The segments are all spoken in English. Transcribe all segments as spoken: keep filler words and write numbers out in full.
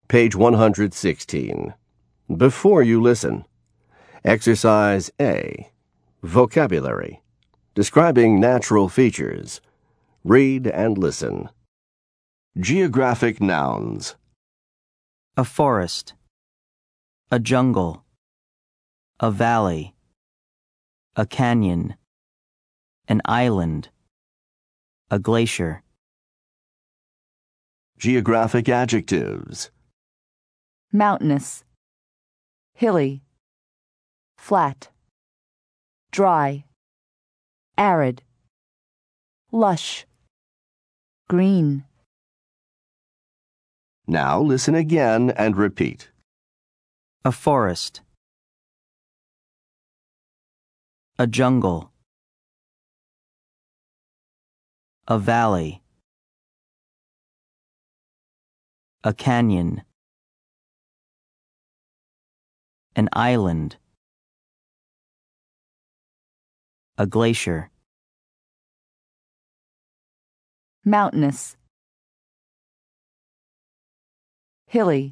Page one hundred sixteen. Before you listen. Exercise A. Vocabulary. Describing natural features. Read and listen. Geographic nouns. A forest. A jungle. A valley. A canyon. An island. A glacier. Geographic adjectives. Mountainous, hilly, flat, dry, arid, lush, green. Now listen again and repeat. A forest. A jungle. A valley. A canyon. An island. A glacier. Mountainous, hilly,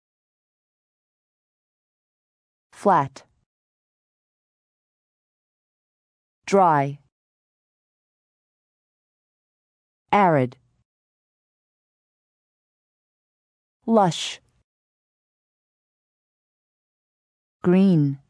flat, dry, arid, lush, green.